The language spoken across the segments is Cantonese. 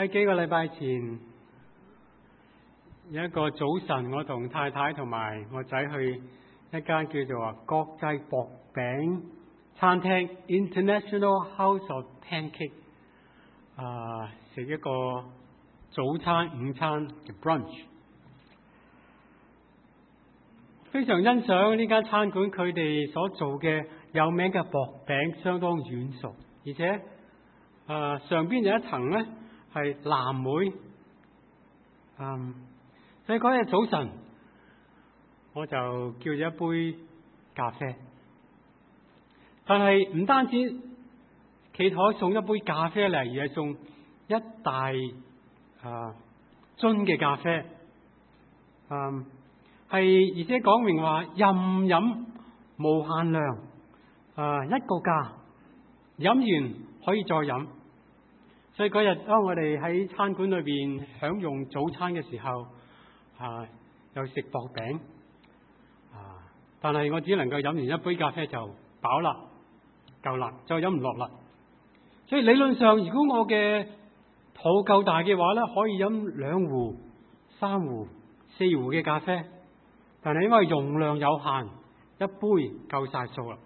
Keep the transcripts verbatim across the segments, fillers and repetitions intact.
喺幾個禮拜前，有一個早晨，我同太太同埋我仔去一間叫做國際薄餅餐廳 International House of Pancake 啊、呃，食一個早餐、午餐嘅 brunch。非常欣賞呢間餐館佢哋所做嘅有名嘅薄餅，相當軟熟，而且啊、呃、上邊有一層咧係藍莓。嗯，所以嗰日早晨我就叫咗一杯咖啡，但係唔單止企台送一杯咖啡嚟，而係送一大啊樽嘅咖啡。嗯。係，而且講明話任飲無限量，啊一個價，飲完可以再飲。所以嗰日當我哋喺餐館裏邊享用早餐嘅時候，啊又食薄餅，啊但係我只能夠飲完一杯咖啡就飽啦，夠啦，再飲唔落啦。所以理論上，如果我嘅肚夠大嘅話咧，可以飲兩壺、三壺、四壺嘅咖啡。但係因為容量有限，一杯夠晒數啦。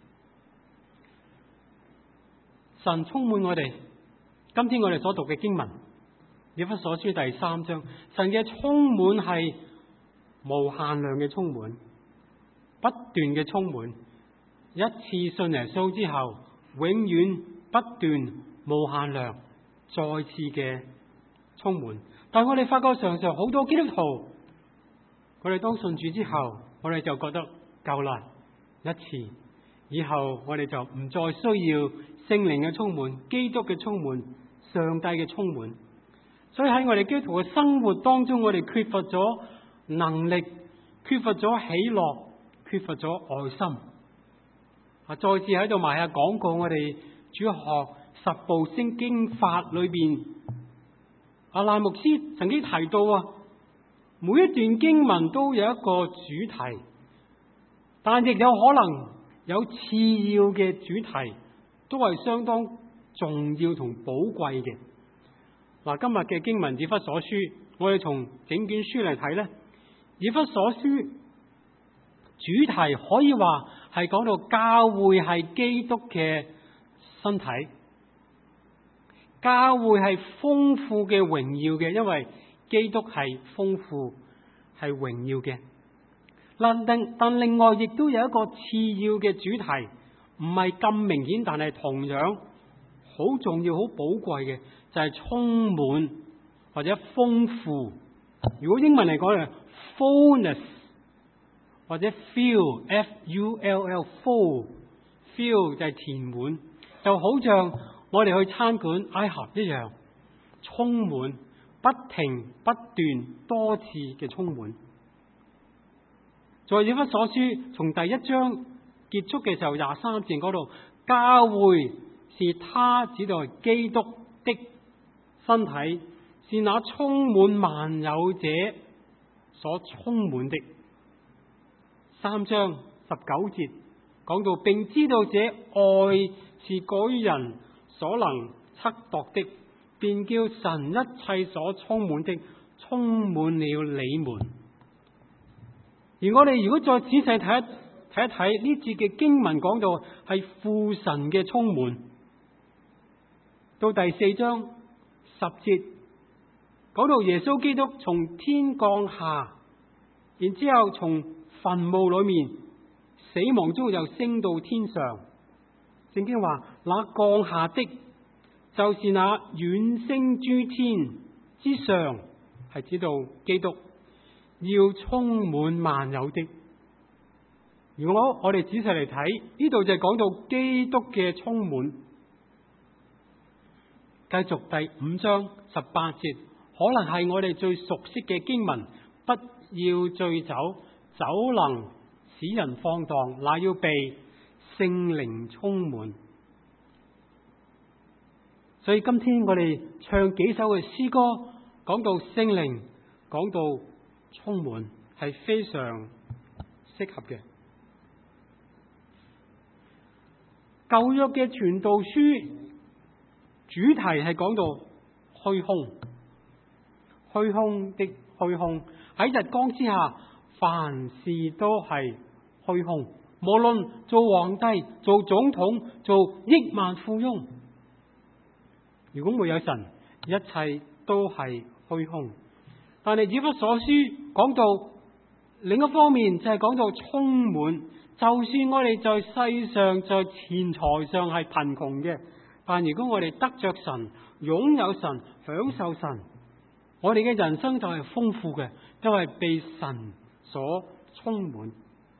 神充滿我哋，今天我哋所讀嘅經文，以弗所書第三章，神嘅充滿係無限量嘅充滿，不斷嘅充滿。一次信耶穌之後，永遠不斷無限量，再次嘅充滿。但係我哋發覺常常好多基督徒，我哋當信主之後，我哋就覺得夠啦，一次以後我哋就唔再需要聖靈嘅充滿、基督嘅充滿、上帝嘅充滿。所以喺我哋基督徒嘅生活當中，我哋缺乏咗能力，缺乏咗喜樂，缺乏咗愛心。啊，再次喺度賣下廣告，我哋主學十部聖經法裏邊，阿賴牧師曾經提到啊。每一段經文都有一個主題，但亦有可能有次要嘅主題，都係相當重要同寶貴嘅。嗱，今日嘅經文以弗所書，我哋從整卷書嚟睇咧，以弗所書主題可以話係講到教會係基督嘅身體，教會係豐富嘅榮耀嘅，因為基督係豐富係榮耀嘅。但但另外亦都有一個次要嘅主題，唔係咁明顯，但係同樣好重要、好寶貴嘅，就係充滿或者豐富。如果英文嚟講咧 ，fullness 或者 fill f u l l full fill 就係填滿，就好像我哋去餐館嗌盒一樣，充滿。不停不斷多次嘅充滿。在以弗所書從第一章結束嘅時候，廿三節嗰度，教會是他指到係基督的身體，是那充滿萬有者所充滿的。三章十九節講到，並知道這愛是過於人所能測度的，便叫神一切所充滿的充滿了你們。而我哋如果再仔細睇一睇一睇呢節嘅經文，講到係父神嘅充滿。到第四章十節講到耶穌基督從天降下，然之後從墳墓裏面死亡中又升到天上。聖經話那降下的，就是那遠升諸天之上，係指到基督要充滿萬有的。如果我哋仔細嚟睇，呢度就係講到基督嘅充滿。繼續第五章十八節，可能係我哋最熟悉嘅經文，不要醉酒，酒能使人放蕩，那要被聖靈充滿。所以今天我哋唱幾首嘅詩歌，講到聖靈，講到充滿，係非常適合嘅。舊約嘅傳道書主題係講到虛空，虛空的虛空。喺日光之下，凡事都係虛空。無論做皇帝、做總統、做億萬富翁，如果沒有神，一切都係虛空。但係以弗所書講到另一方面，就係講到充滿。就算我哋在世上在錢財上係貧窮嘅，但如果我哋得着神、擁有神、享受神，我哋嘅人生就係豐富嘅，因為被神所充滿。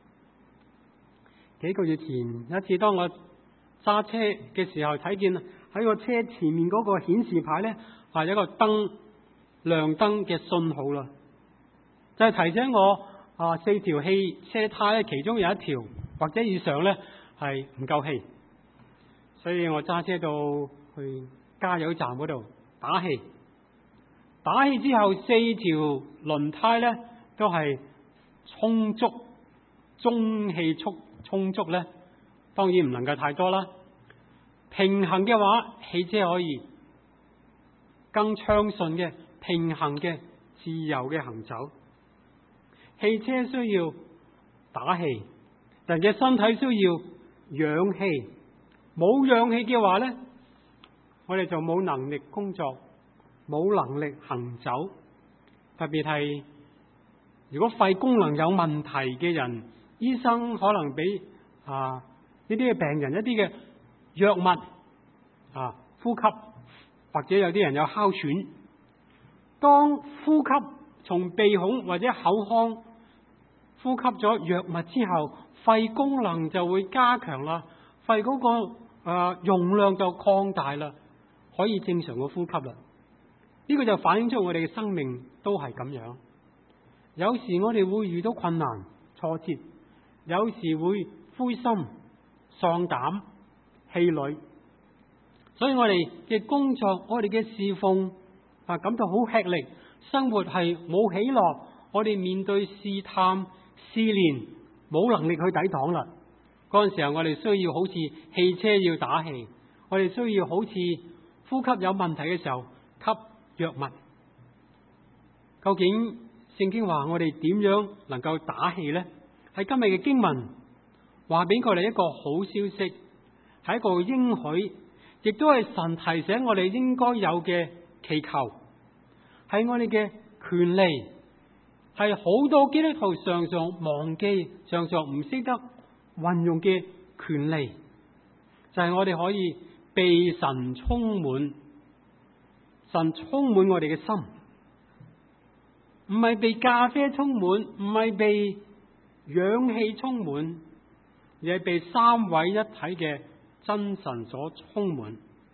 幾個月前一次，當我揸車嘅時候，睇見喺個車前面嗰個顯示牌呢，係有一個燈亮燈嘅信號啦，就係、是、提醒我啊，四條氣車胎咧，其中有一條或者以上呢係唔夠氣，所以我揸車到去加油站嗰度打氣，打氣之後四條輪胎呢都係充足，中氣速。充足呢，當然唔能夠太多啦。平衡嘅話，汽車可以更暢順嘅、平衡嘅、自由嘅行走。汽車需要打氣，人嘅身體需要氧氣。冇氧氣嘅話呢，我哋就冇能力工作，冇能力行走。特別係如果肺功能有問題嘅人，醫生可能俾啊呢啲嘅病人一啲嘅藥物啊呼吸，或者有啲人有哮喘。當呼吸從鼻孔或者口腔呼吸咗藥物之後，肺功能就會加強啦，肺嗰個啊容量就擴大啦，可以正常嘅呼吸啦。呢個就反映出我哋嘅生命都係咁樣。有時我哋會遇到困難、挫折。有時會灰心、喪膽、氣餒，所以我哋嘅工作、我哋嘅侍奉啊，感到好吃力，生活係冇喜樂，我哋面對試探、試煉，冇能力去抵擋啦。嗰陣時候，我哋需要好似汽車要打氣，我哋需要好似呼吸有問題嘅時候吸藥物。究竟聖經話我哋點樣能夠打氣呢？喺今日嘅經文話俾我哋一個好消息，係一個應許，亦都係神提醒我哋應該有嘅祈求，係我哋嘅權利，係好多基督徒常常忘記、常常唔識得運用嘅權利，就係、是、我哋可以被神充滿，神充滿我哋嘅心，唔係被咖啡充滿，唔係被氧氣充滿，而係被三位一體嘅真神所充滿。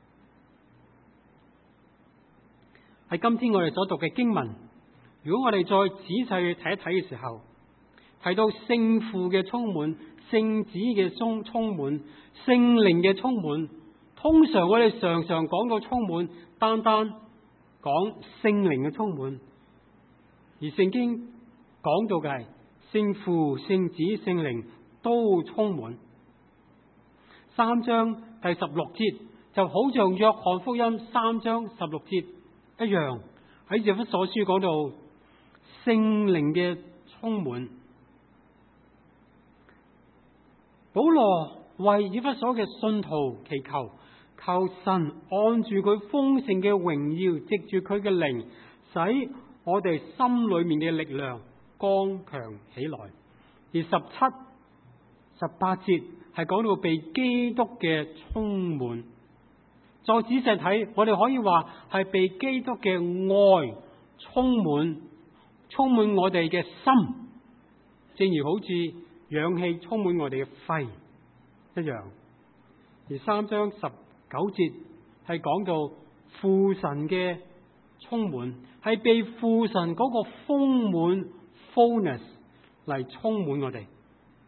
喺今天我哋所讀嘅經文，如果我哋再仔細去睇一睇嘅時候，提到聖父嘅充滿、聖子嘅充充滿、聖靈嘅充滿，通常我哋常常講到充滿，單單講聖靈嘅充滿，而聖經講到嘅係聖父、聖子、聖靈都充滿。三章第十六節就好像約翰福音三章十六節一樣，喺以弗所書講到聖靈嘅充滿。保羅為以弗所嘅信徒祈求，求神按住佢豐盛嘅榮耀，藉住佢嘅靈，使我哋心裏面嘅力量剛強起來。而十七、十八節係講到被基督嘅充滿。再仔細睇，我哋可以話係被基督嘅愛充滿，充滿我哋嘅心，正如好似氧氣充滿我哋嘅肺一樣。而三章十九節係講到父神嘅充滿，係被父神嗰個豐滿 fullness 嚟充滿我哋。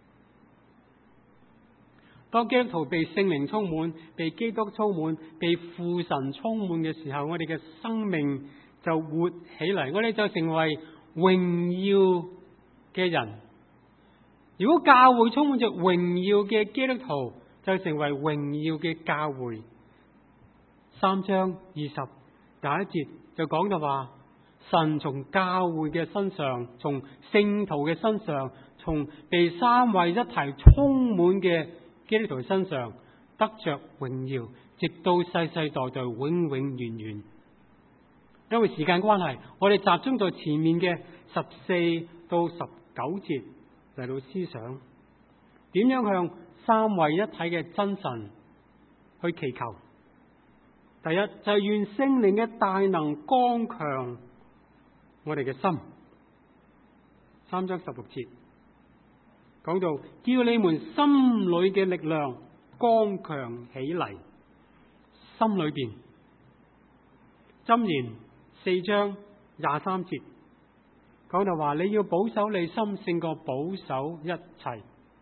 當基督徒被聖靈充滿、被基督充滿、被父神充滿嘅時候，我哋嘅生命就活起嚟，我哋就成為榮耀嘅人。如果教會充滿着榮耀嘅基督徒，就成為榮耀嘅教會。三章二十第一節就講到話，神從教會嘅身上，從聖徒嘅身上，從被三位一體充滿嘅基督徒身上得着榮耀，直到世世代代永永遠遠。因為時間關係，我哋集中在前面嘅十四到十九節嚟到思想，點樣向三位一體嘅真神去祈求。第一就係願聖靈嘅大能剛強我哋嘅心。三章十六節講到，叫你們心裏嘅力量剛強起嚟。心裏邊，箴言四章廿三節講到話，你要保守你心勝過保守一切，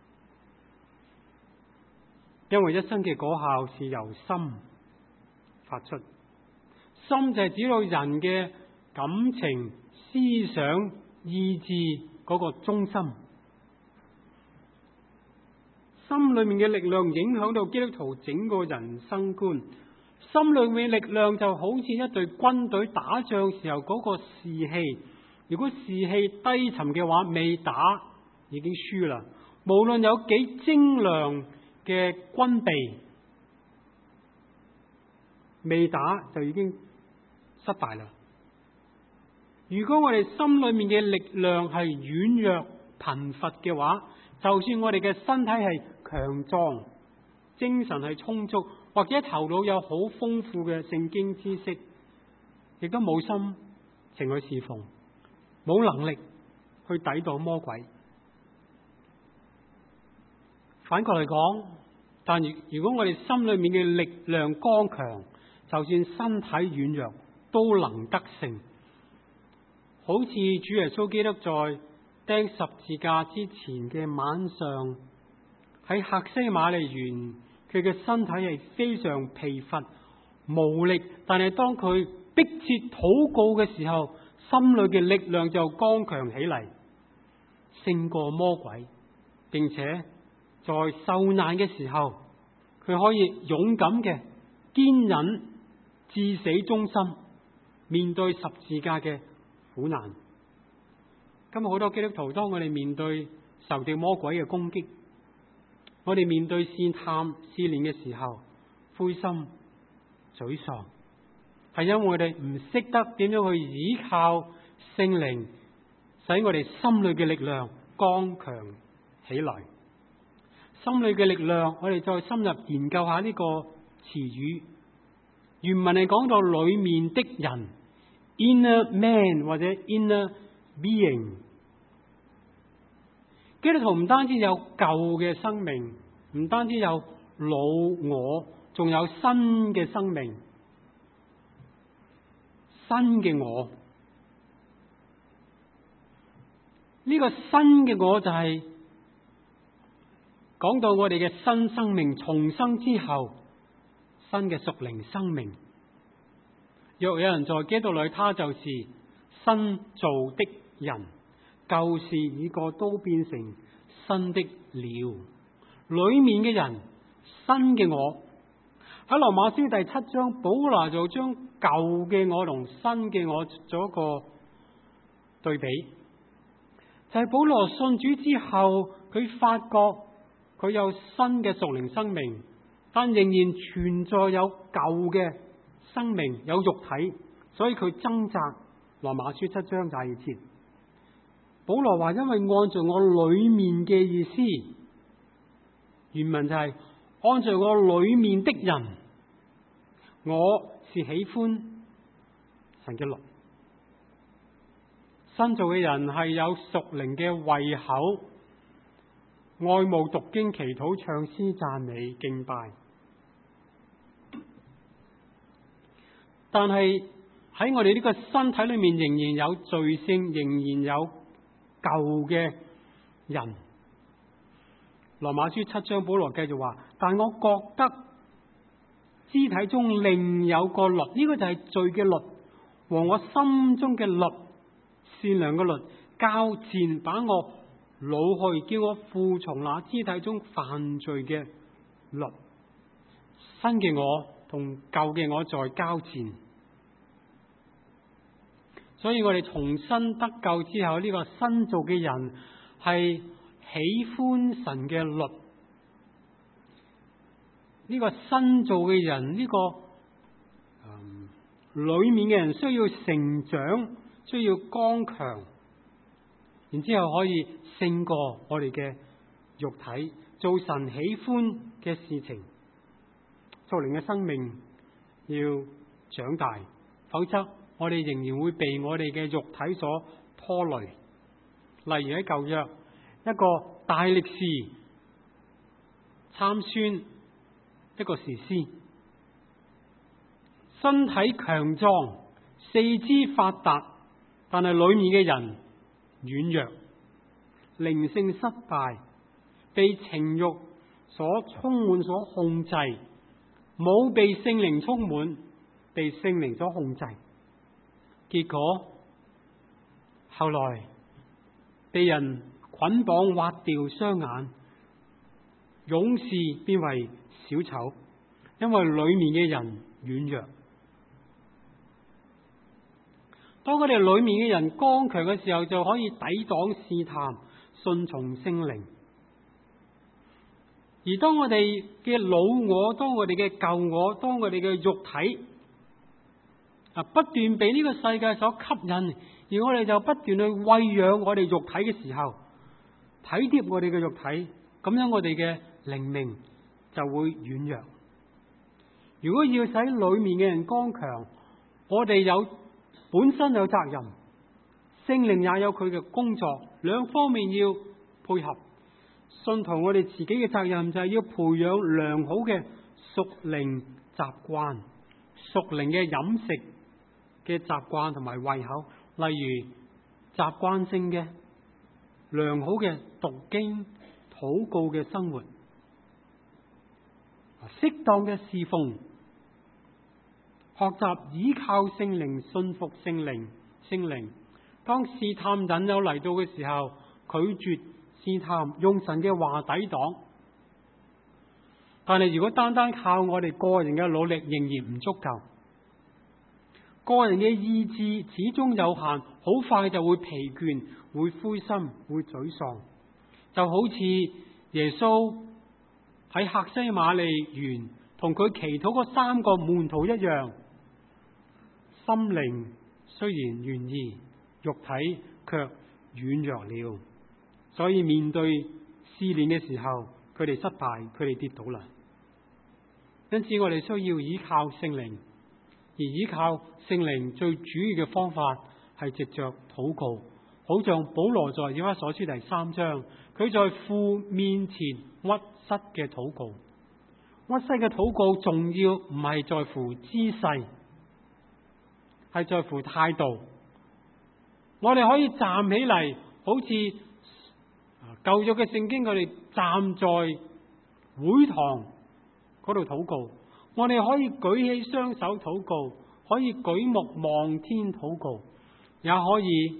因為一生嘅果效是由心發出。心就係指到人嘅感情、思想、意志嗰個中心。心裏面嘅力量影響到基督徒整個人生觀。心裏面嘅力量就好似一隊軍隊打仗時候嗰個士氣，如果士氣低沉嘅話，未打已經輸啦。無論有幾精良嘅軍備，未打就已經失敗啦。如果我哋心裏面嘅力量係軟弱貧乏嘅話，就算我哋嘅身體係強壯，精神係充足，或者頭腦有好豐富嘅聖經知識，亦都冇心情去侍奉，冇能力去抵擋魔鬼。反過嚟講，但如如果我哋心裏面嘅力量剛強，就算身體軟弱都能得勝。好似主耶穌基督在釘十字架之前嘅晚上，喺客西馬尼園，佢嘅身體係非常疲乏無力，但係當佢迫切禱告嘅時候，心裏嘅力量就剛強起嚟，勝過魔鬼，並且在受難嘅時候，佢可以勇敢嘅堅忍至死忠心，面對十字架嘅苦難。今日好多基督徒，當我哋面對受到魔鬼嘅攻擊，我哋面對試探試煉嘅時候，灰心沮喪，係因為我哋唔識得點樣去依靠聖靈，使我哋心裏嘅力量剛強起來。心裏嘅力量，我哋再深入研究下呢個詞語。原文係講到裏面的人 ，inner man 或者 inner being。基督徒唔單止有舊嘅生命，唔單止有老我，仲有新嘅生命，新嘅我。呢個新嘅我就係講到我哋嘅新生命重生之後，新嘅屬靈生命。若有人在基督裏，他就是新造的人，舊事已過，都變成新的了。裏面嘅人，新嘅我。喺羅馬書第七章，保羅就將舊嘅我同新嘅我做一個對比。就係、是、保羅信主之後，佢發覺佢有新嘅屬靈生命，但仍然存在有舊嘅生命，有肉體，所以佢掙扎。羅馬書七章第二節，保羅話：因為按照我裏面嘅意思，原文就係、是、按照我裏面的人，我是喜歡神嘅律。新造嘅人係有屬靈嘅胃口，愛慕讀經、祈禱、唱詩、讚美、敬拜。但係喺我哋呢個身體裏面，仍然有罪性，仍然有舊嘅人。羅馬書七章，保羅繼續話：但我覺得肢體中另有個律，呢、這個就係罪嘅律，和我心中嘅律，善良嘅律交戰，把我擄去，叫我服從那肢體中犯罪嘅律。新嘅我同舊嘅我在交戰。 所以我哋重新得救之後，呢、這個新造嘅人係喜歡神嘅律。呢、這個新造嘅人，呢、這個、嗯、裏面嘅人需要成長，需要剛強，然之後可以勝過我哋嘅肉體，做神喜歡嘅事情。屬靈嘅生命要長大，否則我哋仍然會被我哋嘅肉體所拖累。例如喺舊約，一個大力士參孫，一個士師，身體強壯，四肢發達，但係裏面嘅人軟弱，靈性失敗，被情慾所充滿所控制，冇被聖靈充滿，被聖靈所控制。結果後來被人捆綁，挖掉雙眼，勇士變為小丑，因為裏面嘅人軟弱。當我哋裏面嘅人剛強嘅時候，就可以抵擋試探，順從聖靈。而當我哋嘅老我，當我哋嘅舊我，當我哋嘅肉體啊不斷被呢個世界所吸引，而我哋就不斷去餵養我哋肉體嘅時候，體貼我哋嘅肉體，咁樣我哋嘅靈命就會軟弱。如果要使裏面嘅人剛強，我哋有本身有責任，聖靈也有佢嘅工作，兩方面要配合。信徒我哋自己嘅責任就係要培養良好嘅屬靈習慣，屬靈嘅飲食嘅習慣同埋胃口，例如習慣性嘅良好嘅讀經禱告嘅生活，適當嘅侍奉，學習依靠聖靈，信服聖靈。聖靈當試探引誘嚟到嘅時候，拒絕試探，用神嘅話抵擋。但係如果單單靠我哋個人嘅努力，仍然唔足夠。個人嘅意志始終有限，好快就會疲倦，會灰心，會沮喪。就好似耶穌喺客西馬尼園同佢祈禱嗰三個門徒一樣，心靈雖然願意，肉體卻軟弱了。所以面對試煉嘅時候，佢哋失敗，佢哋跌倒啦。因此我哋需要依靠聖靈，而依靠聖靈最主要嘅方法係藉着禱告，好像保羅在以弗所書第三章，佢在父面前屈膝嘅禱告。屈膝嘅禱告重要唔係在乎姿勢，係在乎態度。我哋可以站起嚟，好似舊約嘅聖經，佢哋站在會堂嗰度禱告。我哋可以舉起雙手禱告，可以舉目望天禱告，也可以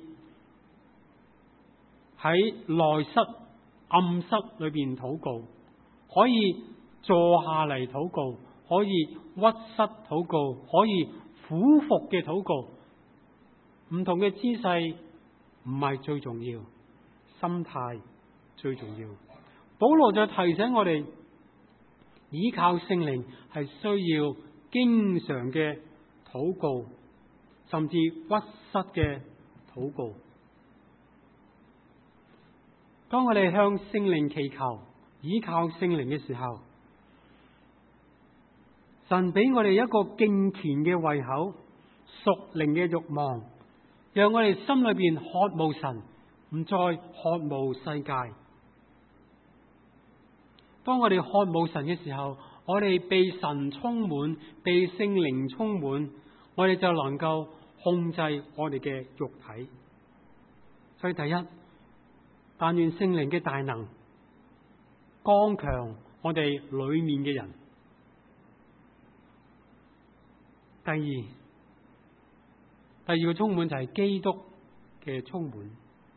喺內室暗室裏邊禱告，可以坐下嚟禱告，可以屈膝禱告，可以俯伏嘅禱告。唔同嘅姿勢唔係最重要，心態最重要。保羅就提醒我哋，依靠聖靈係需要經常嘅禱告，甚至屈膝嘅禱告。當我哋向聖靈祈求，依靠聖靈嘅時候，神俾我哋一個敬虔嘅胃口，屬靈嘅慾望，讓我哋心裏邊渴慕神，唔再渴慕世界。當我哋渴慕神嘅時候，我哋被神充滿，被聖靈充滿，我哋就能夠控制我哋嘅肉體。所以第一，但願聖靈嘅大能剛強我哋裏面嘅人。第二，第二個充滿就係基督嘅充滿。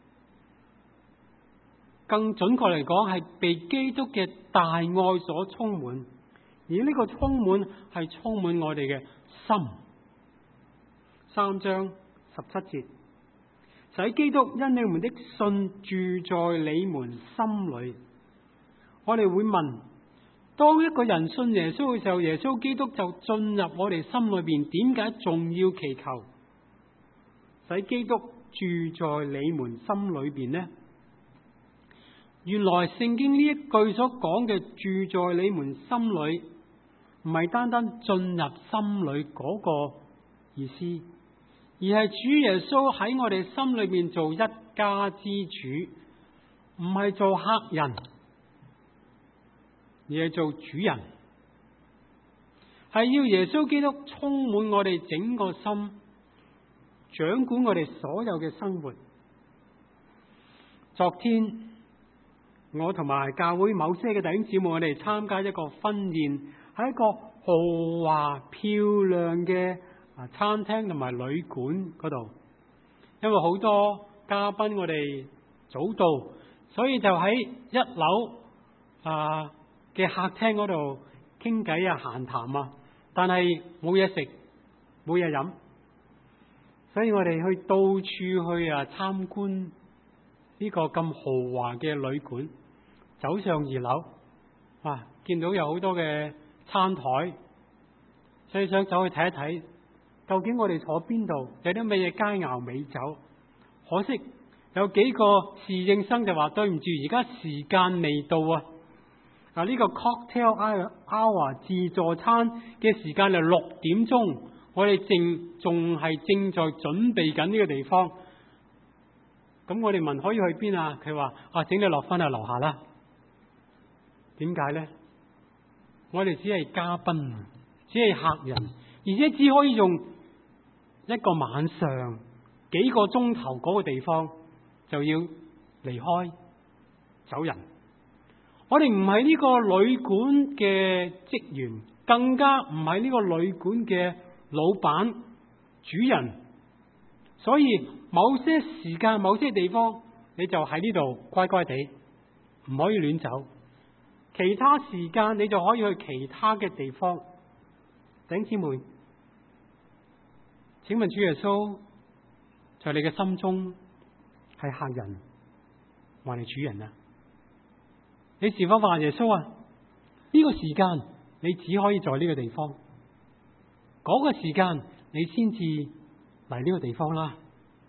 更準確嚟講，係被基督嘅大愛所充滿，而呢個充滿係充滿我哋嘅心。三章十七節， 使基督因你們的信住在你們心裏。我哋會問，當一個人信耶穌嘅時候，耶穌基督就進入我哋心裏邊，點解仲要祈求使基督住在你們心裏邊呢？原來聖經呢一句所講嘅住在你們心裏，唔係單單進入心裏嗰個意思，而係主耶穌喺我哋心裏邊做一家之主，唔係做客人，而係做主人，係要耶穌基督充滿我哋整個心，掌管我哋所有嘅生活。昨天我同埋教會某些嘅弟兄姊妹，我哋參加一個婚宴，喺一個豪華漂亮嘅啊餐廳同埋旅館嗰度。因為好多嘉賓我哋早到，所以就喺一樓啊嘅客廳嗰度傾偈啊、閒談啊，但係冇嘢食、冇嘢飲，所以我哋去到處去啊參觀呢個咁豪華嘅旅館。走上二樓，啊，見到有好多嘅餐台，所以想走去睇一睇，究竟我哋坐邊度，有啲乜嘢佳肴美酒。可惜有幾個侍應生就話對唔住，而家時間未到啊！啊，呢個 cocktail hour 自助餐嘅時間係六點鐘，我哋正仲係正在準備緊呢個地方。咁我哋問可以去邊啊？佢話啊，請你落翻去樓下啦。點解呢？我哋只係嘉賓，只係客人，而且只可以用一個晚上幾個鐘頭嗰個地方就要離開走人。我哋唔係呢個旅館嘅職員，更加唔係呢個旅館嘅老闆主人，所以某些時間、某些地方，你就喺呢度乖乖地，唔可以亂走。其他時間你就可以去其他嘅地方。弟兄姊妹，請問主耶穌在你嘅心中係客人還係主人啊？你是否話耶穌啊？呢個時間你只可以在呢個地方，嗰個時間你先至嚟呢個地方啦。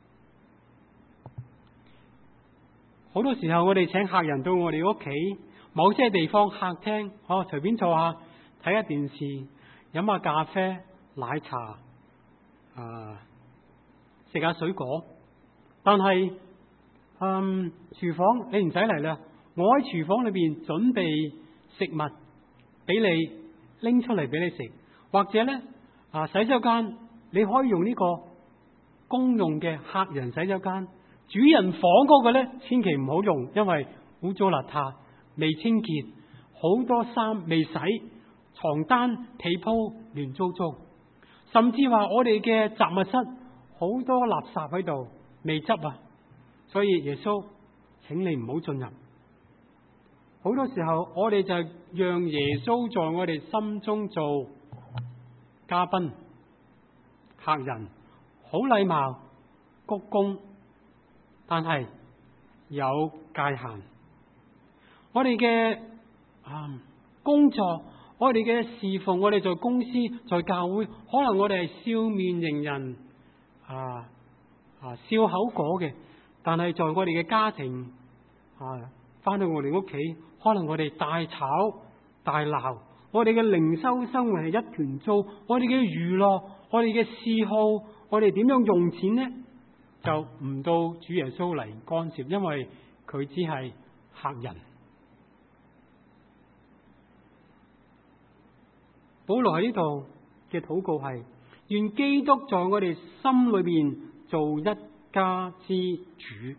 好多時候我哋請客人到我哋屋企某些地方客廳，哦，隨便坐下睇下電視，飲下咖啡、奶茶，啊，食下水果。但係，嗯，廚房你唔使嚟啦，我喺廚房裏邊準備食物俾你拎出嚟俾你食，或者咧啊，洗手間你可以用呢個公用嘅客人洗手間，主人房嗰個咧千祈唔好用，因為污糟邋遢。未清潔，好多衫未洗，床單被鋪亂糟糟，甚至話我哋嘅雜物室好多垃圾喺度未執啊！所以耶穌，請你唔好進入。好多時候我哋就讓耶穌在我哋心中做嘉賓、客人，好禮貌、鞠躬，但係有界限。我哋嘅啊工作，我哋嘅侍奉，我哋在公司、在教會，可能我哋係笑面迎人啊啊笑口果嘅，但係在我哋嘅家庭啊，翻到我哋屋企，可能我哋大吵大鬧，我哋嘅靈修生活係一團糟，我哋嘅娛樂，我哋嘅嗜好，我哋點樣用錢呢？就唔到主耶穌嚟干涉，因為佢只係客人。保羅喺呢度嘅禱告係：願基督在我哋心裏邊做一家之主，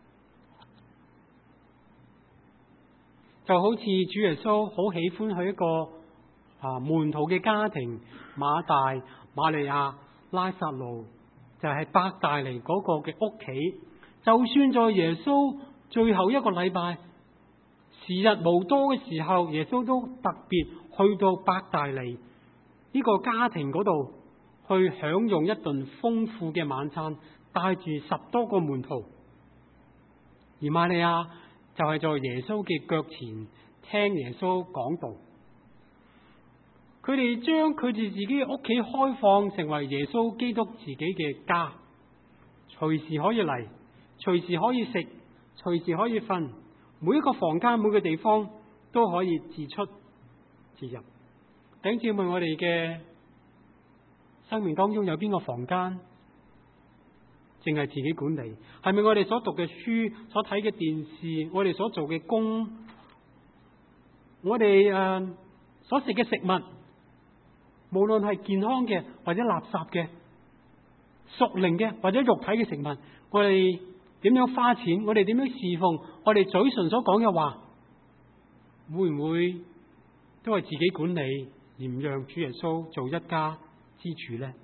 就好似主耶穌好喜歡去一個啊門徒嘅家庭，馬大、馬利亞、拉撒路，就係伯大尼嗰個嘅屋企。就算在耶穌最後一個禮拜時日無多嘅時候，耶穌都特別去到伯大尼呢個家庭嗰度去享用一頓豐富嘅晚餐， 帶住十多個門徒，而瑪利亞就係在耶穌嘅腳前聽耶穌講道。佢哋將佢哋自己嘅屋企開放成為耶穌基督自己嘅家，隨時可以嚟，隨時可以食，隨時可以瞓，每一個房間每個地方都可以自出自入。弟兄姊妹，我哋嘅生命當中有邊個房間淨係自己管理？係咪我哋所讀嘅書、所睇嘅電視、我哋所做嘅工、我哋誒、呃、所食嘅食物，無論係健康嘅或者垃圾嘅、屬靈嘅或者肉體嘅食物，我哋點樣花錢？我哋點樣侍奉？我哋嘴唇所講嘅話，會唔會都係自己管理，而唔讓主耶穌做一家之主呢？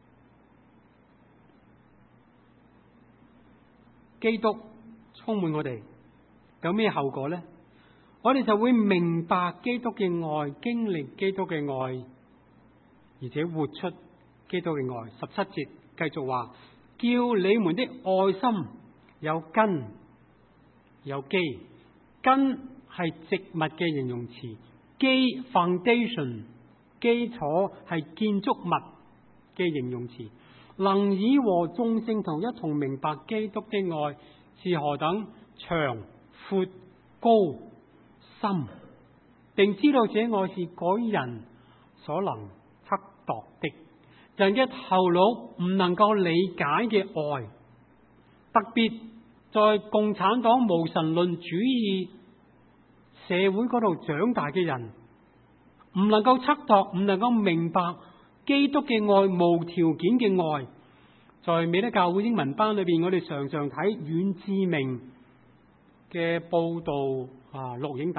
基督充滿我哋，有咩後果呢？我哋就會明白基督嘅愛，經歷基督嘅愛，而且活出基督嘅愛。十七節繼續話，叫你們的愛心有根有基。根係植物嘅形容詞，基 foundation 基礎係建築物嘅形容詞，能以和眾聖徒一同明白基督的愛是何等長闊高深，並知道這愛是改人所能測度的，人嘅頭腦唔能夠理解嘅愛。特別在共產黨無神論主義社會嗰度長大嘅人，唔能夠測度，唔能夠明白基督嘅愛，無條件嘅愛。在美德教會英文班裏邊，我哋常常睇阮志明嘅報道啊錄影帶，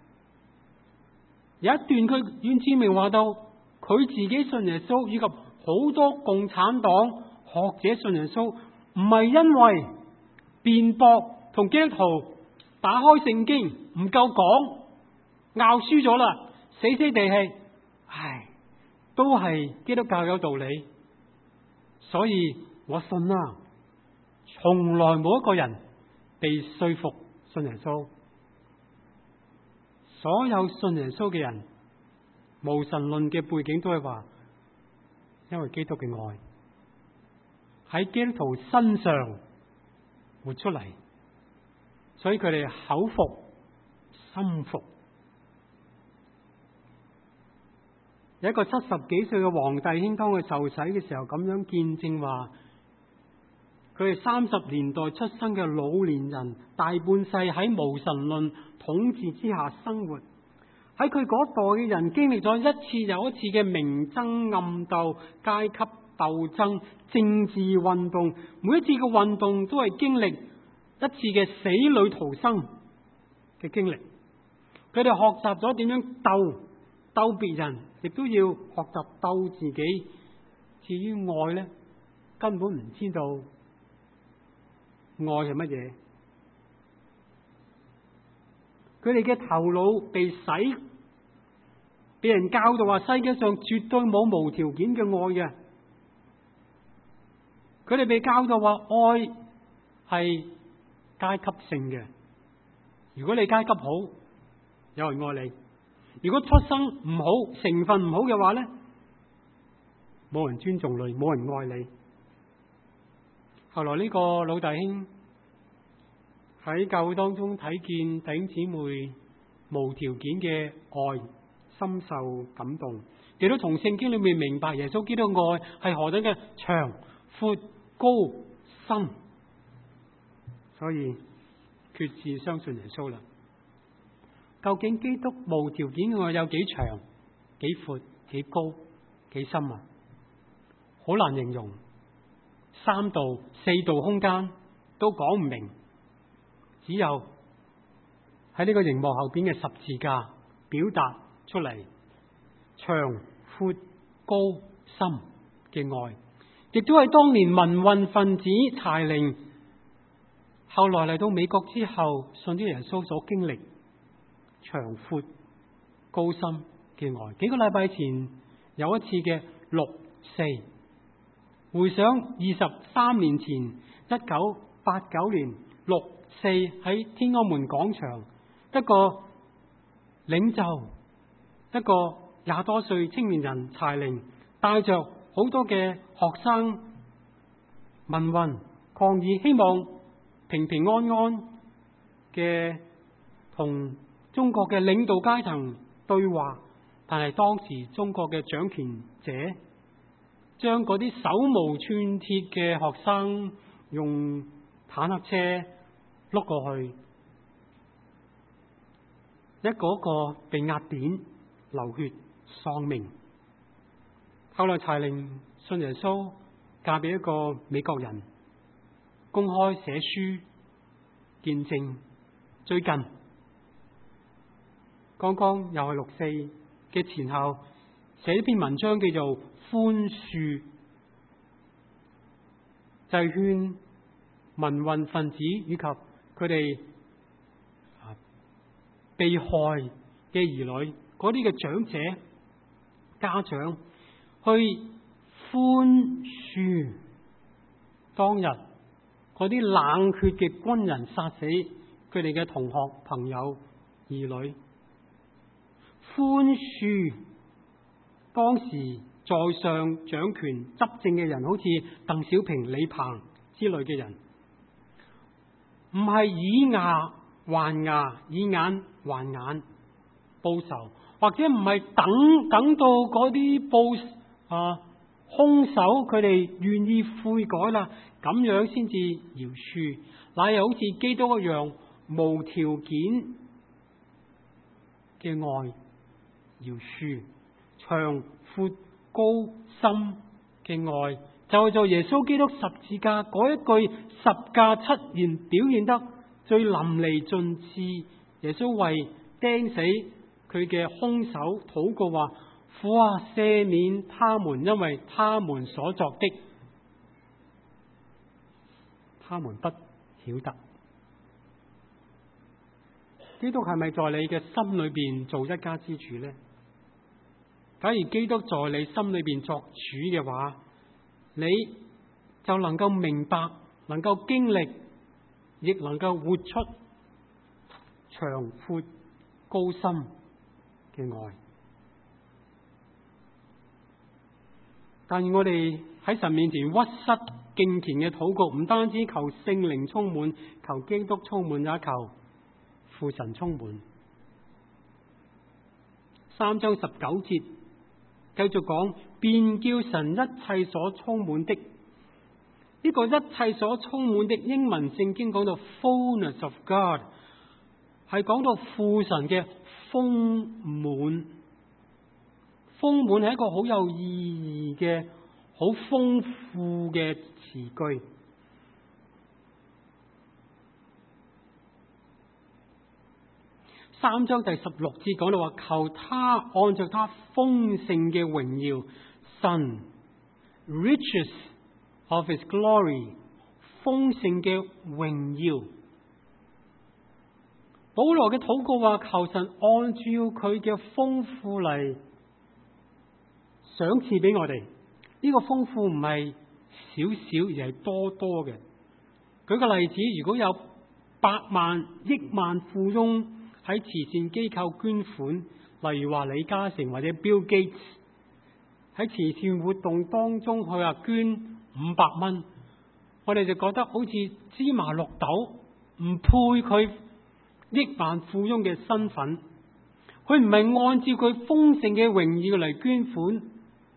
有一段佢阮志明話到，佢自己信耶穌，以及好多共產黨學者信耶穌，唔係因為辯駁同基督徒打開聖經唔夠講，拗輸咗啦，死死地氣，唉，都係基督教有道理，所以我信啦。從來冇一個人被說服信耶穌，所有信耶穌嘅人，無神論嘅背景都係話，因為基督嘅愛喺基督徒身上活出嚟，所以佢哋口服心服。有一個七十幾歲嘅黃弟兄，當佢受洗嘅時候，咁樣見證話，佢係三十年代出生嘅老年人，大半世喺無神論統治之下生活。喺佢嗰代嘅人經歷咗一次又一次嘅明爭暗鬥、階級鬥爭、政治運動，每一次嘅運動都係經歷一次嘅死裏逃生嘅經歷。佢哋學習咗點樣鬥鬥別人，亦都要學習鬥自己。至於愛呢，根本唔知道愛係乜嘢。佢哋嘅頭腦被洗，被人教導話世界上絕對冇無條件嘅愛嘅。佢哋被教導話愛係階級性嘅。如果你階級好，有人愛你；如果出生唔好，成分唔好嘅話呢，冇人尊重你，冇人愛你。後來呢個老弟兄喺教會當中睇見弟兄姊妹無條件嘅愛，深受感動，亦都從聖經裏面明白耶穌基督愛係何等嘅長、闊、高、深，所以決志相信耶穌啦。究竟基督無條件嘅愛有幾長、幾闊、幾高、幾深啊？好難形容，三度、四度空間都講唔明，只有喺呢個熒幕後邊嘅十字架表達出嚟，長、闊、高、深嘅愛，亦都係當年民運分子柴玲後來嚟到美國之後信咗耶穌所經歷長、闊、高、深嘅愛。幾個禮拜前有一次嘅六四回想二十三年前，一九八九年六四喺天安門廣場，一個領袖，一個廿多歲青年人柴玲，帶着好多嘅學生民運抗議，希望平平安安嘅同中國嘅領導階層對話。但係當時中國嘅掌權者將嗰啲手無寸鐵嘅學生用坦克車碌過去，一個一個被壓扁、流血喪命。後來柴玲信耶穌，嫁俾一個美國人，公開寫書見證。最近剛剛又係六四嘅前後，寫一篇文章叫做《寬恕》，就係勸民運分子以及佢哋被害嘅兒女，嗰啲嘅長者家長，去寬恕當日嗰啲冷血嘅軍人殺死佢哋嘅同學朋友兒女，寬恕當時在上掌權執政嘅人，好似鄧小平、李鵬之類嘅人，唔係以牙還牙、以眼還眼報仇，或者唔係等等到嗰啲報啊兇手佢哋願意悔改啦，咁樣先至饒恕，乃又好似基督一樣無條件嘅愛饒恕，長闊高深嘅愛，就係做耶穌基督十字架嗰一句十架七言表現得最淋漓盡致。耶穌為釘死佢嘅兇手禱告話：父啊，赦免他們，因為他們所作的，他們不曉得。基督係咪在你嘅心裏邊做一家之主呢？假如基督在你心裏邊作主嘅話，你就能夠明白，能夠經歷，亦能夠活出長闊高深嘅愛。但願我哋喺神面前屈膝敬虔嘅禱告，唔單止求聖靈充滿，求基督充滿，也求父神充滿。三章十九節繼續講，便叫神一切所充滿的。呢個一切所充滿的英文聖經講到 fullness of God， 係講到父神嘅豐滿。豐滿係一個好有意義嘅、好豐富嘅詞句。三章第十六節講到話，求他按照他豐盛嘅榮耀，神 riches of his glory， 豐盛嘅榮耀。保羅嘅禱告話，求神按照佢嘅豐富嚟賞賜俾我哋。呢、這個豐富唔係少少，而係多多嘅。舉個例子，如果有百萬億萬富翁喺慈善機構捐款，例如話李嘉誠或者 Bill Gates 喺慈善活動當中，佢話捐五百蚊，我哋就覺得好似芝麻綠豆，唔配佢億萬富翁嘅身份。佢唔係按照佢豐盛嘅榮耀嚟捐款。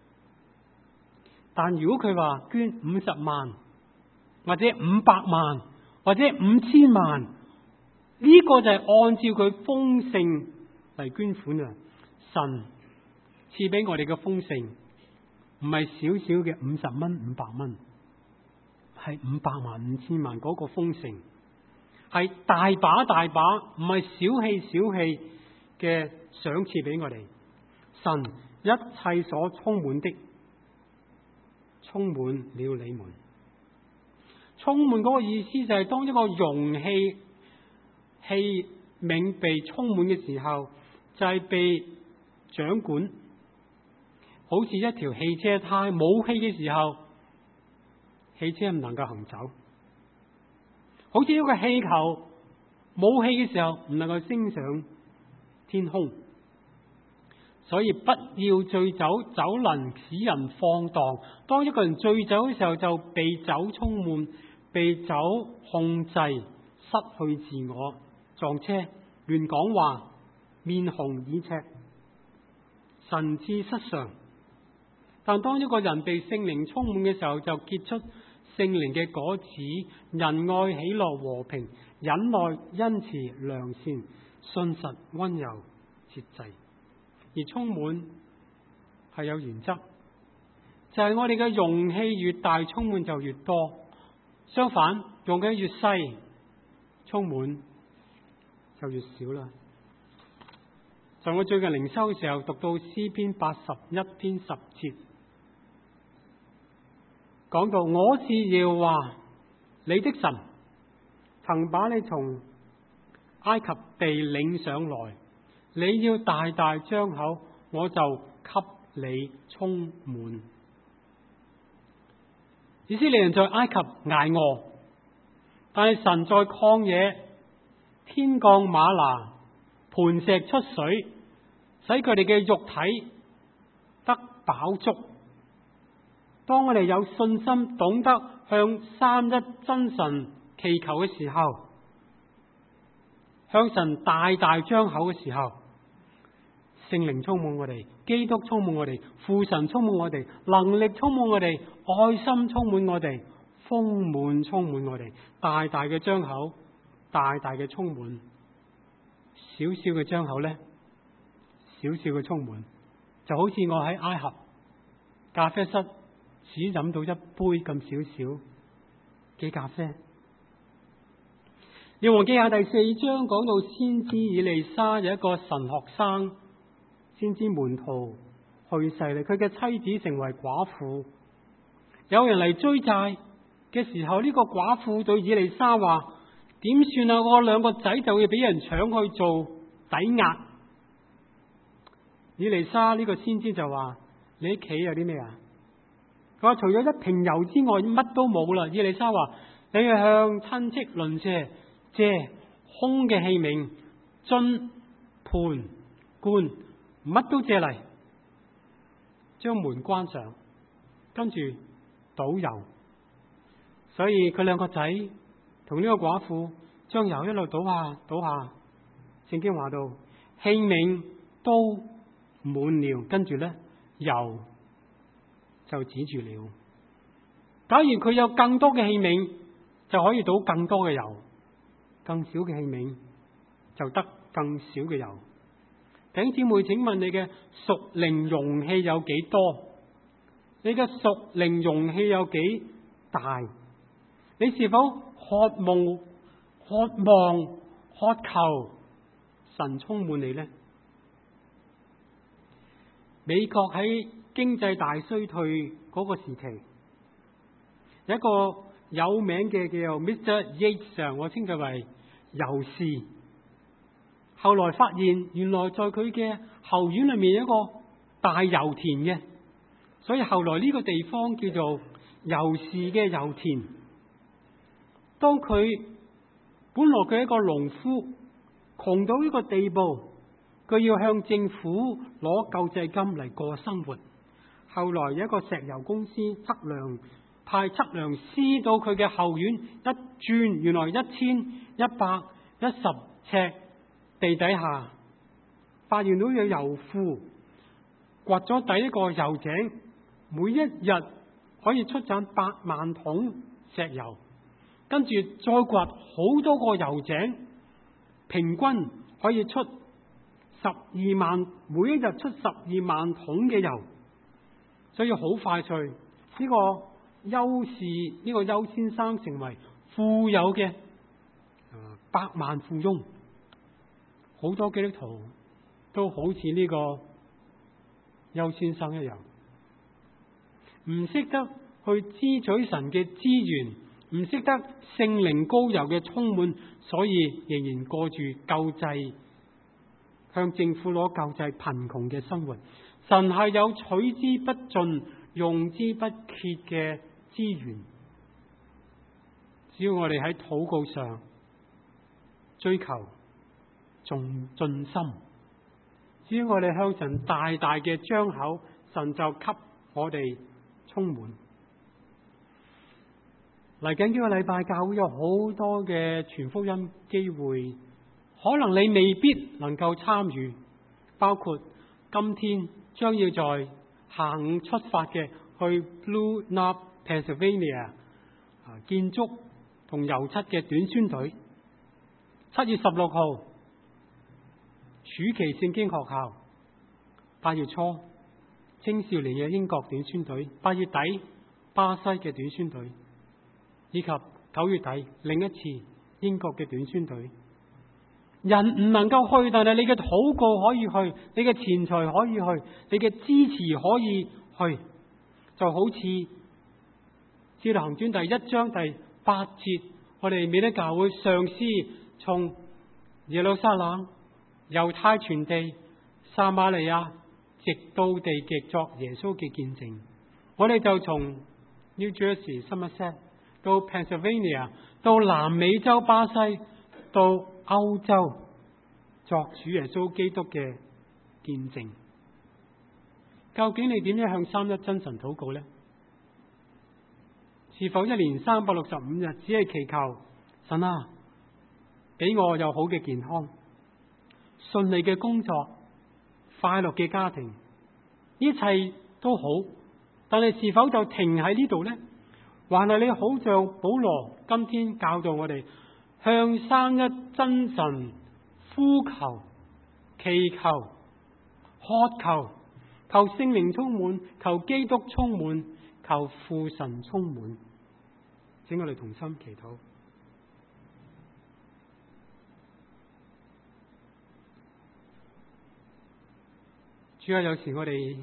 但如果佢話捐五十萬或者五百萬或者五千萬，呢個就係按照佢豐盛嚟捐款啊！神賜俾我哋嘅豐盛唔係少少嘅五十蚊、五百蚊，係五百萬、五千萬嗰個豐盛，係大把大把，唔係小氣小氣嘅賞賜俾我哋。神一切所充滿的，充滿了你們。充滿嗰個意思就係當一個容器器皿被充滿嘅時候，就係、是、被掌管，好似一條汽車胎冇氣嘅時候， 汽車唔能夠行走，好似一個氣球冇氣嘅時候唔能夠升上天空。所以不要醉酒，酒能使人放蕩。當一個人醉酒嘅時候，就被酒充滿，被酒控制，失去自我，撞車，亂講話，面紅耳赤，神志失常。但當一個人被聖靈充滿嘅時候，就結出聖靈嘅果子：仁愛、喜樂、和平、忍耐、恩慈、良善、信實、溫柔、節制。而充滿係有原則，就係、是、我哋嘅容器越大，充滿就越多；相反，容器越細，充滿就越少啦。在我最近靈修嘅時候，讀到詩篇八十一篇十節，講到我是耶和華你的神，曾把你從埃及地領上來。你要大大張口，我就給你充滿。以色列人在埃及挨餓，但係神在曠野天降嗎哪，磐石出水，使佢哋嘅肉體得飽足。當我哋有信心，懂得向三一真神祈求嘅時候，向神大大張口嘅時候，聖靈充滿我哋，基督充滿我哋，父神充滿我哋，能力充滿我哋，愛心充滿我哋，豐滿充滿我哋，大大嘅張口，大大嘅充滿，小小嘅張口呢，小小嘅充滿，就好似我喺埃及咖啡室只飲到一杯咁少少嘅咖啡。列王記下第四章講到先知以利沙有一個神學生，先知門徒去世啦，佢嘅妻子成為寡婦。有人嚟追債嘅時候，呢、這個寡婦對以利沙話：點算啊？我兩個仔就會俾人搶去做抵押。以利沙呢個先知就話：你屋企有啲咩啊？佢話除咗一瓶油之外，乜都冇啦。以利沙話：你要向親戚鄰舍借空嘅器皿、樽、盤、罐，乜都借嚟，將門關上，跟住倒油。所以佢兩個仔同呢個寡婦將油一路倒下倒下。聖經話到器皿都滿了，跟住咧油就止住了。假如佢有更多嘅器皿，就可以倒更多嘅油；更少嘅器皿就得更少嘅油。弟兄姊妹，請問你嘅屬靈容器有幾多？你嘅屬靈容器有幾大？你是否渴望、渴望、渴求神充滿你呢？美國喺經濟大衰退嗰個時期，有一個有名嘅叫 Mister Yates， 我稱佢為油士。後來發現，原來在佢嘅後院裏面有一個大油田嘅，所以後來呢個地方叫做油士嘅油田。當佢本來佢係一個農夫，窮到呢個地步，佢要向政府攞救濟金嚟過生活。後來有一個石油公司測量派測量師到佢嘅後院一轉，原來一千一百一十尺地底下發現到有油庫，掘咗第一個油井，每一日可以出產八萬桶石油，跟住再掘好多個油井，平均可以出十二萬，每一日出十二萬桶嘅油，所以好快脆。呢、這個邱氏呢個邱先生成為富有嘅百萬富翁。好多基督徒都好似呢個邱先生一樣，唔識得去支取神嘅資源，唔識得聖靈膏油嘅充滿，所以仍然過住救濟，向政府攞救濟貧窮嘅生活。神係有取之不盡、用之不竭嘅資源， 只要我哋喺禱告上追求盡盡心，只要我哋向神大大嘅張口，神就給我哋充滿。嚟緊幾個禮拜，教會有好多嘅傳福音機會，可能你未必能夠參與，包括今天將要在下午出發嘅去 Blue Knob Pennsylvania 啊建築同油漆嘅短宣隊，七月十六號暑期聖經學校，八月初青少年嘅英國短宣隊，八月底巴西嘅短宣隊，以及九月底另一次英國嘅短宣隊。人唔能夠去，但係你嘅禱告可以去，你嘅錢財可以去，你嘅支持可以去，就好似《使徒行傳》第一章第八節，我哋美德教會上師從耶路撒冷、猶太全地、撒瑪利亞，直到地極作耶穌嘅見證。我哋就從 New Jersey、Somerset 到 Pennsylvania， 到南美洲巴西，到歐洲作主耶穌基督嘅見證。究竟你點樣向三一真神禱告呢？是否一年三百六十五日只係祈求神啊，俾我有好嘅健康、順利嘅工作、快樂嘅家庭，一切都好，但係是否就停喺呢度呢？還係你好像保羅今天教導我哋，向三一真神呼求、祈求、渴求，求聖靈充滿，求基督充滿，求父神充滿。請我哋同心祈禱。主要有時我哋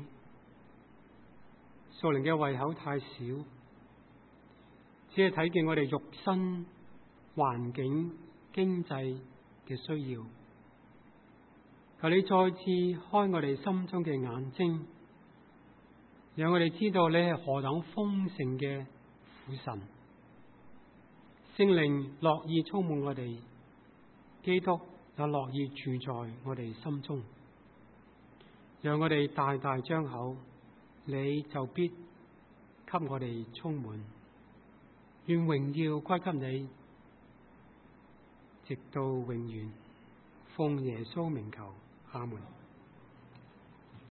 屬靈嘅胃口太少，只係睇見我哋肉身、環境、經濟嘅需要。求你再次開我哋心中嘅眼睛，讓我哋知道你係何等豐盛嘅父神。聖靈樂意充滿我哋，基督又樂意住在我哋心中。讓我哋大大張口，你就必給我哋充滿。願榮耀歸給你，直到永遠。奉耶穌名求，阿門。